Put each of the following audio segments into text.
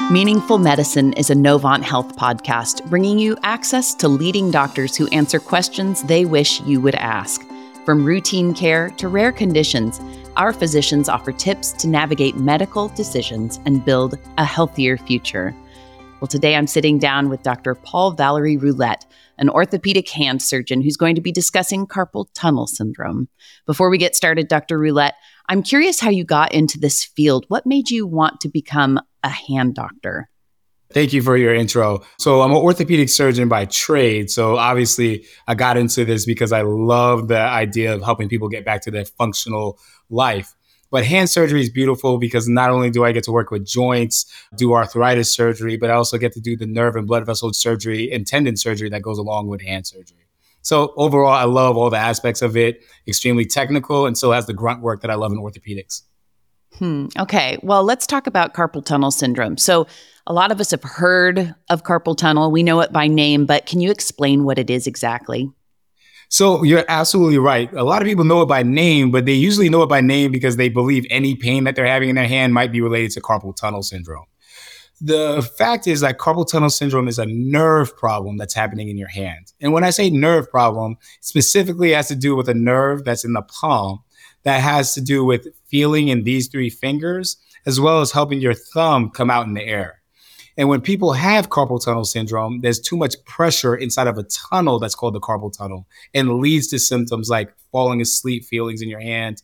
Meaningful Medicine is a Novant Health podcast bringing you access to leading doctors who answer questions they wish you would ask. From routine care to rare conditions, our physicians offer tips to navigate medical decisions and build a healthier future. Well, today I'm sitting down with Dr. Paul-Valery Roulette, an orthopedic hand surgeon who's going to be discussing carpal tunnel syndrome. Before we get started, Dr. Roulette, I'm curious how you got into this field. What made you want to become a hand doctor? Thank you for your intro. So I'm an orthopedic surgeon by trade. So obviously I got into this because I love the idea of helping people get back to their functional life. But hand surgery is beautiful because not only do I get to work with joints, do arthritis surgery, but I also get to do the nerve and blood vessel surgery and tendon surgery that goes along with hand surgery. So overall, I love all the aspects of it, extremely technical, and still has the grunt work that I love in orthopedics. Okay, well, let's talk about carpal tunnel syndrome. So a lot of us have heard of carpal tunnel. We know it by name, but can you explain what it is exactly? So you're absolutely right. A lot of people know it by name, but they usually know it by name because they believe any pain that they're having in their hand might be related to carpal tunnel syndrome. The fact is that carpal tunnel syndrome is a nerve problem that's happening in your hand. And when I say nerve problem, specifically it has to do with a nerve that's in the palm that has to do with feeling in these three fingers, as well as helping your thumb come out in the air. And when people have carpal tunnel syndrome, there's too much pressure inside of a tunnel that's called the carpal tunnel and leads to symptoms like falling asleep feelings in your hand,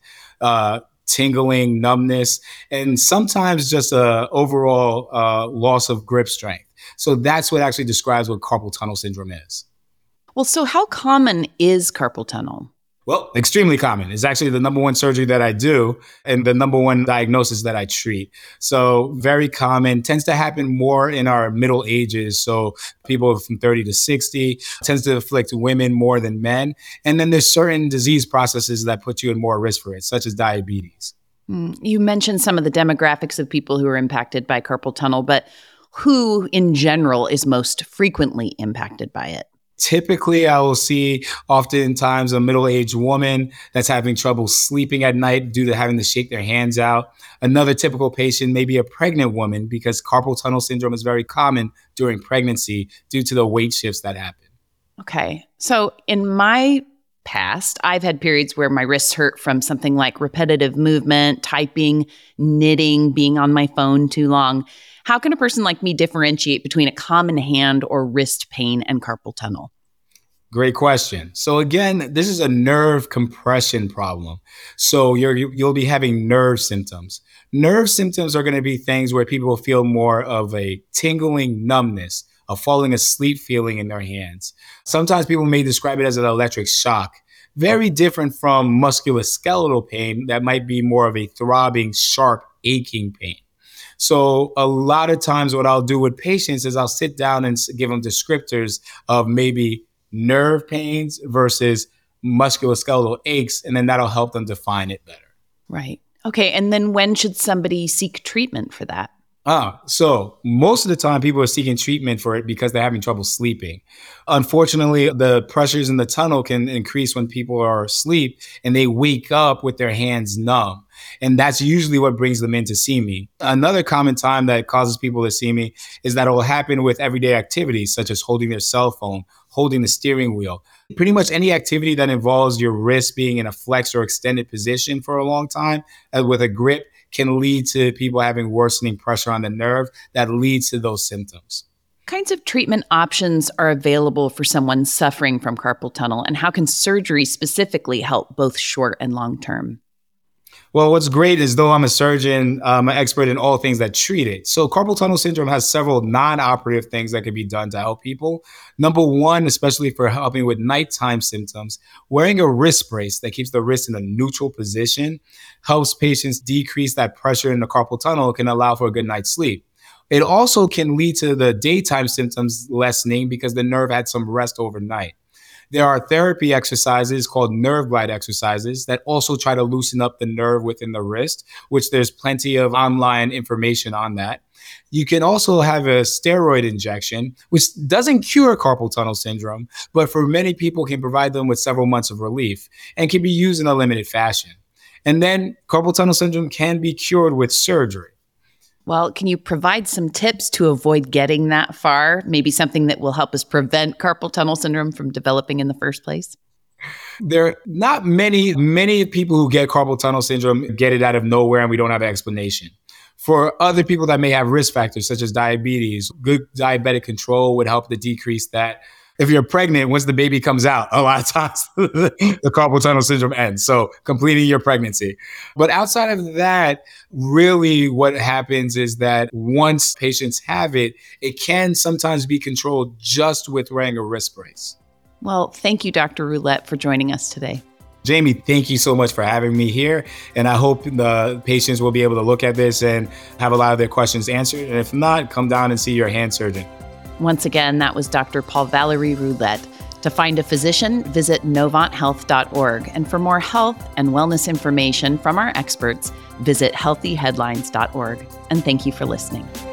tingling, numbness, and sometimes just a overall loss of grip strength. So that's what actually describes what carpal tunnel syndrome is. Well, so how common is carpal tunnel? Well, extremely common. It's actually the number one surgery that I do and the number one diagnosis that I treat. So very common, tends to happen more in our middle ages. So people from 30 to 60, tends to afflict women more than men. And then there's certain disease processes that put you in more risk for it, such as diabetes. You mentioned some of the demographics of people who are impacted by carpal tunnel, but who in general is most frequently impacted by it? Typically, I will see oftentimes a middle-aged woman that's having trouble sleeping at night due to having to shake their hands out. Another typical patient may be a pregnant woman because carpal tunnel syndrome is very common during pregnancy due to the weight shifts that happen. Okay. So in my past, I've had periods where my wrists hurt from something like repetitive movement, typing, knitting, being on my phone too long. How can a person like me differentiate between a common hand or wrist pain and carpal tunnel? Great question. So again, this is a nerve compression problem. So you'll be having nerve symptoms. Nerve symptoms are going to be things where people will feel more of a tingling numbness, a falling asleep feeling in their hands. Sometimes people may describe it as an electric shock. Very different from musculoskeletal pain that might be more of a throbbing, sharp, aching pain. So a lot of times what I'll do with patients is I'll sit down and give them descriptors of maybe nerve pains versus musculoskeletal aches, and then that'll help them define it better. Right. Okay. And then when should somebody seek treatment for that? So most of the time people are seeking treatment for it because they're having trouble sleeping. Unfortunately, the pressures in the tunnel can increase when people are asleep and they wake up with their hands numb. And that's usually what brings them in to see me. Another common time that causes people to see me is that it will happen with everyday activities such as holding their cell phone, holding the steering wheel. Pretty much any activity that involves your wrist being in a flexed or extended position for a long time with a grip can lead to people having worsening pressure on the nerve that leads to those symptoms. What kinds of treatment options are available for someone suffering from carpal tunnel, and how can surgery specifically help both short and long term? Well, what's great is though I'm a surgeon, I'm an expert in all things that treat it. So carpal tunnel syndrome has several non-operative things that can be done to help people. Number one, especially for helping with nighttime symptoms, wearing a wrist brace that keeps the wrist in a neutral position helps patients decrease that pressure in the carpal tunnel. It can allow for a good night's sleep. It also can lead to the daytime symptoms lessening because the nerve had some rest overnight. There are therapy exercises called nerve glide exercises that also try to loosen up the nerve within the wrist, which there's plenty of online information on that. You can also have a steroid injection, which doesn't cure carpal tunnel syndrome, but for many people can provide them with several months of relief and can be used in a limited fashion. And then carpal tunnel syndrome can be cured with surgery. Well, can you provide some tips to avoid getting that far? Maybe something that will help us prevent carpal tunnel syndrome from developing in the first place? There are not many people who get carpal tunnel syndrome get it out of nowhere and we don't have an explanation. For other people that may have risk factors such as diabetes, good diabetic control would help to decrease that. If you're pregnant, once the baby comes out, a lot of times the carpal tunnel syndrome ends. So completing your pregnancy. But outside of that, really what happens is that once patients have it, it can sometimes be controlled just with wearing a wrist brace. Well, thank you, Dr. Roulette, for joining us today. Jamie, thank you so much for having me here. And I hope the patients will be able to look at this and have a lot of their questions answered. And if not, come down and see your hand surgeon. Once again, that was Dr. Paul-Valery Roulette. To find a physician, visit novanthealth.org. And for more health and wellness information from our experts, visit healthyheadlines.org. And thank you for listening.